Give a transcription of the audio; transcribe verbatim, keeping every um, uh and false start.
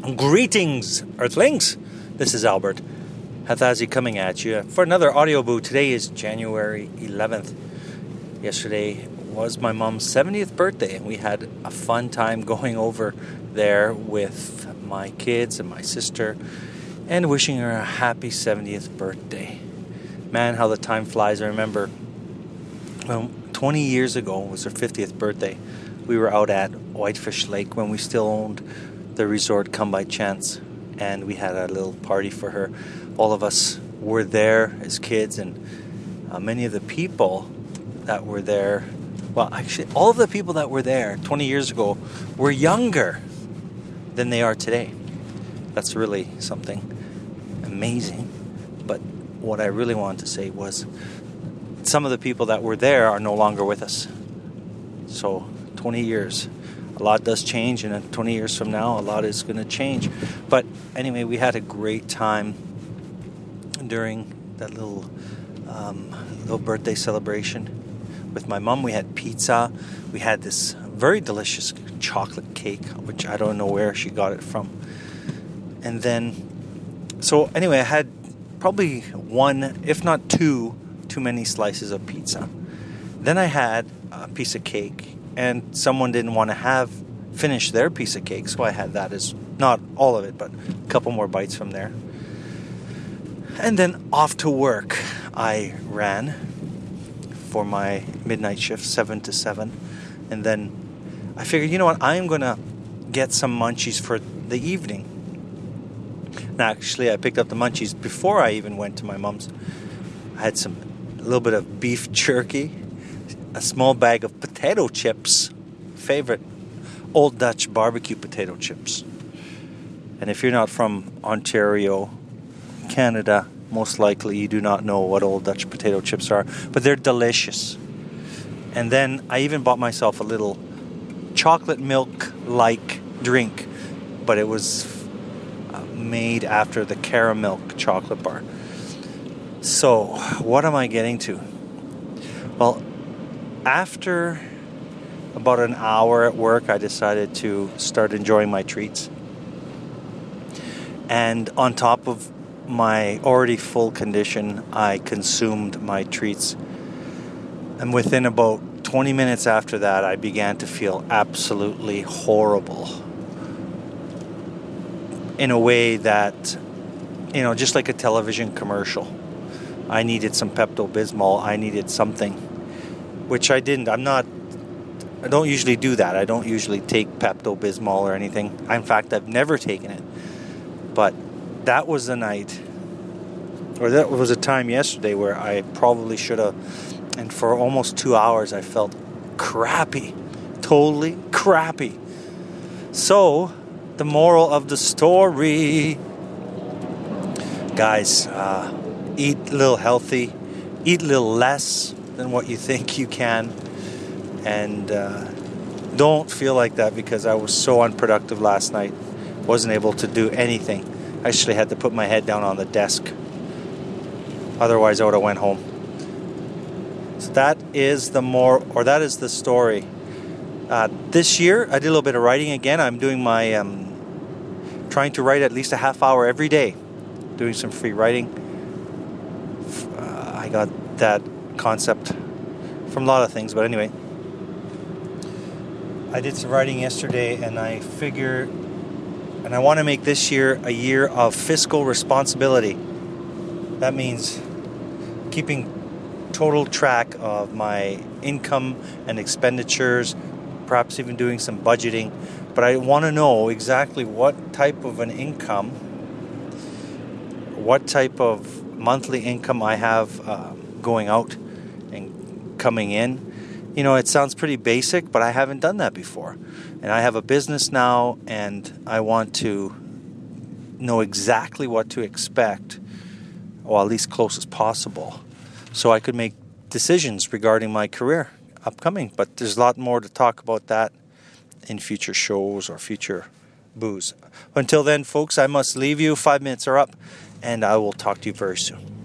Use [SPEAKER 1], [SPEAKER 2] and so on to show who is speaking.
[SPEAKER 1] Greetings, Earthlings. This is Albert Hathazi coming at you for another audio boo. Today is January eleventh. Yesterday was my mom's seventieth birthday, and we had a fun time going over there with my kids and my sister and wishing her a happy seventieth birthday. Man, how the time flies. I remember well, twenty years ago was her fiftieth birthday. We were out at Whitefish Lake when we still owned the resort Come By Chance, and we had a little party for her. All of us were there as kids, and uh, many of the people that were there, well, actually, all of the people that were there twenty years ago were younger than they are today. That's really something amazing. But what I really wanted to say was some of the people that were there are no longer with us. So twenty years. A lot does change, and twenty years from now, a lot is going to change. But anyway, we had a great time during that little um, little birthday celebration with my mom. We had pizza. We had this very delicious chocolate cake, which I don't know where she got it from. And then, so anyway, I had probably one, if not two, too many slices of pizza. Then I had a piece of cake. And someone didn't want to have finish their piece of cake, so I had that as not all of it, but a couple more bites from there. And then off to work I ran for my midnight shift, seven to seven. And then I figured, you know what, I'm going to get some munchies for the evening. And actually, I picked up the munchies before I even went to my mom's. I had some, a little bit of beef jerky, a small bag of potato chips, favorite Old Dutch barbecue potato chips. And if you're not from Ontario, Canada, most likely you do not know what Old Dutch potato chips are, but they're delicious. And then I even bought myself a little chocolate milk-like drink, but it was made after the Caramilk chocolate bar. So, what am I getting to? Well, after about an hour at work, I decided to start enjoying my treats. And on top of my already full condition, I consumed my treats. And within about twenty minutes after that, I began to feel absolutely horrible. In a way that, you know, just like a television commercial. I needed some Pepto-Bismol. I needed something. Which I didn't. I'm not, I don't usually do that. I don't usually take Pepto-Bismol or anything. In fact, I've never taken it. But that was the night, or that was a time yesterday where I probably should have, and for almost two hours I felt crappy. Totally crappy. So, the moral of the story, guys, uh, eat a little healthy, eat a little less than what you think you can, and uh, don't feel like that because I was so unproductive last night. Wasn't able to do anything. I actually had to put my head down on the desk. Otherwise I would have went home. So that is the more, or that is the story. Uh, this year I did a little bit of writing again. I'm doing my, um, trying to write at least a half hour every day. Doing some free writing. Uh, I got that concept from a lot of things, but anyway, I did some writing yesterday, and I figure, and I want to make this year a year of fiscal responsibility. That means keeping total track of my income and expenditures, perhaps even doing some budgeting, but I want to know exactly what type of an income, what type of monthly income I have uh, going out and coming in. You know, it sounds pretty basic, but I haven't done that before. And I have a business now, and I want to know exactly what to expect, or at least close as possible, so I could make decisions regarding my career upcoming. But there's a lot more to talk about that in future shows or future boos. Until then, folks, I must leave you. Five minutes are up, and I will talk to you very soon.